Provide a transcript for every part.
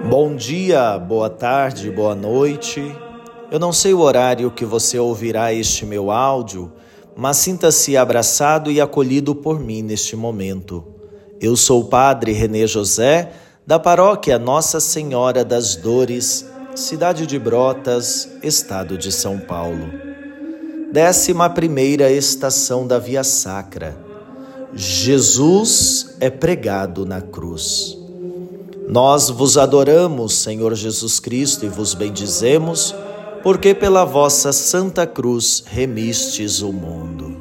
Bom dia, boa tarde, boa noite. Eu não sei o horário que você ouvirá este meu áudio, mas sinta-se abraçado e acolhido por mim neste momento. Eu sou o Padre René José, da paróquia Nossa Senhora das Dores, cidade de Brotas, estado de São Paulo. 11ª estação da Via Sacra. Jesus é pregado na cruz. Nós vos adoramos, Senhor Jesus Cristo, e vos bendizemos, porque pela vossa Santa Cruz remistes o mundo.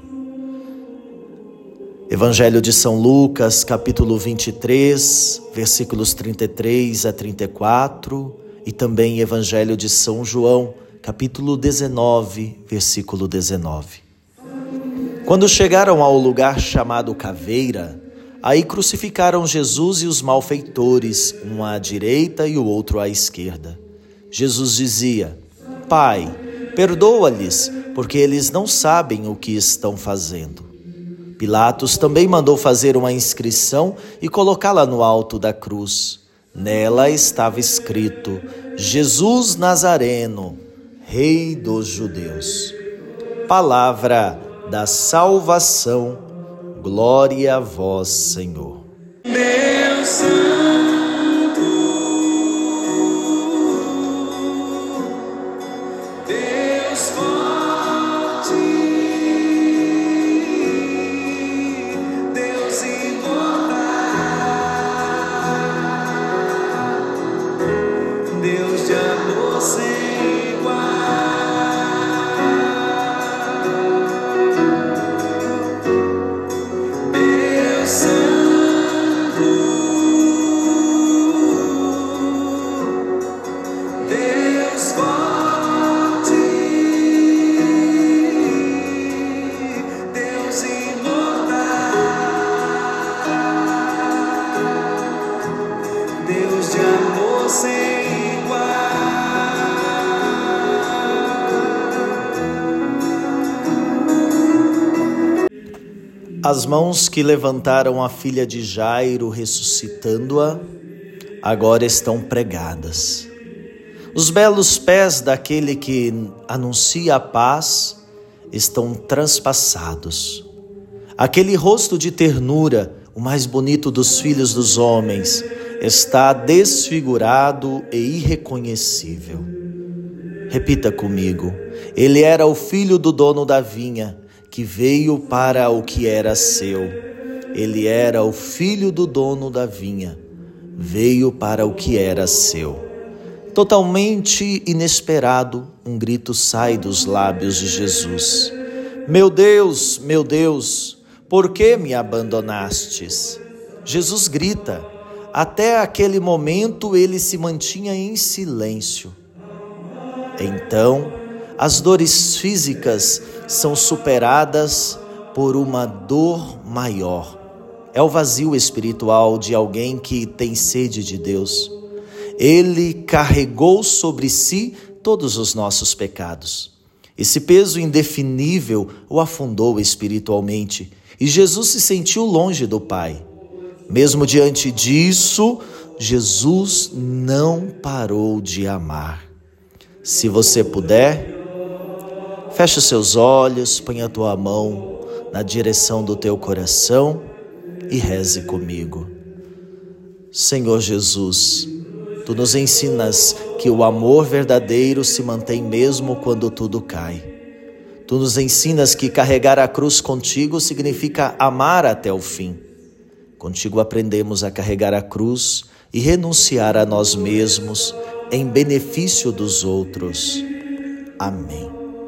Evangelho de São Lucas, capítulo 23, versículos 33 a 34, e também Evangelho de São João, capítulo 19, versículo 19. Quando chegaram ao lugar chamado Caveira, aí crucificaram Jesus e os malfeitores, um à direita e o outro à esquerda. Jesus dizia: Pai, perdoa-lhes, porque eles não sabem o que estão fazendo. Pilatos também mandou fazer uma inscrição e colocá-la no alto da cruz. Nela estava escrito: Jesus Nazareno, Rei dos Judeus. Palavra da salvação. Glória a vós, Senhor. Deus Santo, Deus forte, Deus imortal, Deus de amor sem igual. Deus de amor sem igual. As mãos que levantaram a filha de Jairo, ressuscitando-a, agora estão pregadas. Os belos pés daquele que anuncia a paz estão transpassados. Aquele rosto de ternura, o mais bonito dos filhos dos homens, está desfigurado e irreconhecível. Repita comigo: ele era o filho do dono da vinha, que veio para o que era seu. Ele era o filho do dono da vinha, veio para o que era seu. Totalmente inesperado, um grito sai dos lábios de Jesus: meu Deus, por que me abandonastes? Jesus grita. Até aquele momento ele se mantinha em silêncio. Então, as dores físicas são superadas por uma dor maior. É o vazio espiritual de alguém que tem sede de Deus. Ele carregou sobre si todos os nossos pecados. Esse peso indefinível o afundou espiritualmente e Jesus se sentiu longe do Pai. Mesmo diante disso, Jesus não parou de amar. Se você puder, feche seus olhos, ponha a tua mão na direção do teu coração e reze comigo. Senhor Jesus, Tu nos ensinas que o amor verdadeiro se mantém mesmo quando tudo cai. Tu nos ensinas que carregar a cruz contigo significa amar até o fim. Contigo aprendemos a carregar a cruz e renunciar a nós mesmos em benefício dos outros. Amém.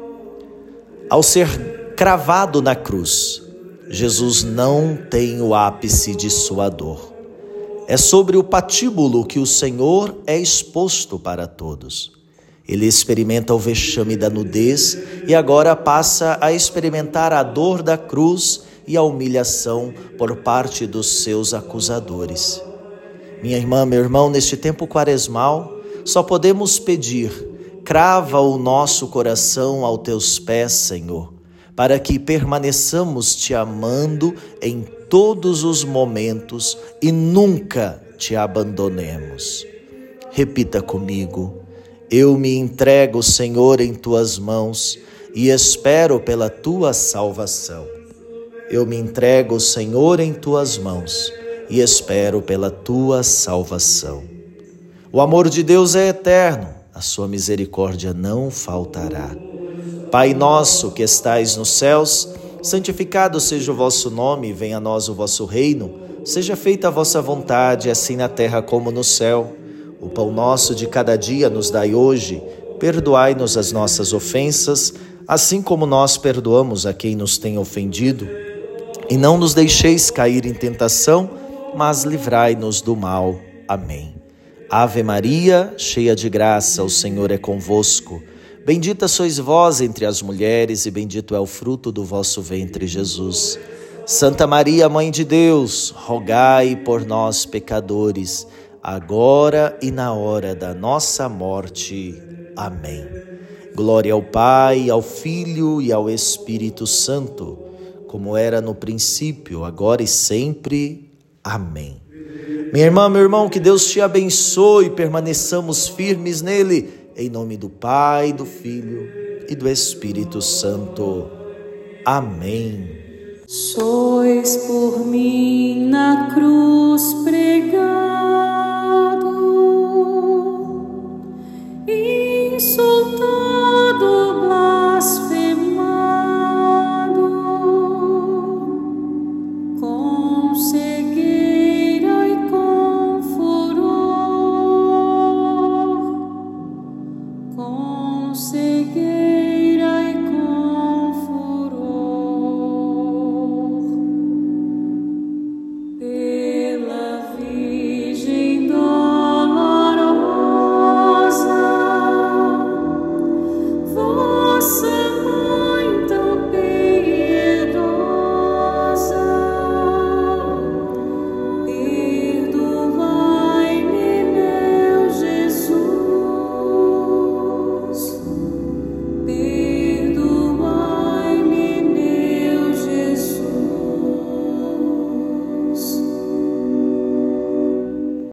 Ao ser cravado na cruz, Jesus não tem o ápice de sua dor. É sobre o patíbulo que o Senhor é exposto para todos. Ele experimenta o vexame da nudez e agora passa a experimentar a dor da cruz e a humilhação por parte dos seus acusadores. Minha irmã, meu irmão, neste tempo quaresmal, só podemos pedir: crava o nosso coração aos teus pés, Senhor, para que permaneçamos te amando em todos os momentos e nunca te abandonemos. Repita comigo: eu me entrego, Senhor, em tuas mãos e espero pela tua salvação. Eu me entrego, Senhor, em tuas mãos e espero pela tua salvação. O amor de Deus é eterno, a sua misericórdia não faltará. Pai nosso que estais nos céus, santificado seja o vosso nome, venha a nós o vosso reino, seja feita a vossa vontade, assim na terra como no céu. O pão nosso de cada dia nos dai hoje, perdoai-nos as nossas ofensas, assim como nós perdoamos a quem nos tem ofendido. E não nos deixeis cair em tentação, mas livrai-nos do mal. Amém. Ave Maria, cheia de graça, o Senhor é convosco. Bendita sois vós entre as mulheres e bendito é o fruto do vosso ventre, Jesus. Santa Maria, Mãe de Deus, rogai por nós, pecadores, agora e na hora da nossa morte. Amém. Glória ao Pai, ao Filho e ao Espírito Santo, como era no princípio, agora e sempre. Amém. Minha irmã, meu irmão, que Deus te abençoe e permaneçamos firmes nele, em nome do Pai, do Filho e do Espírito Santo. Amém. Sois por mim na cruz pregado.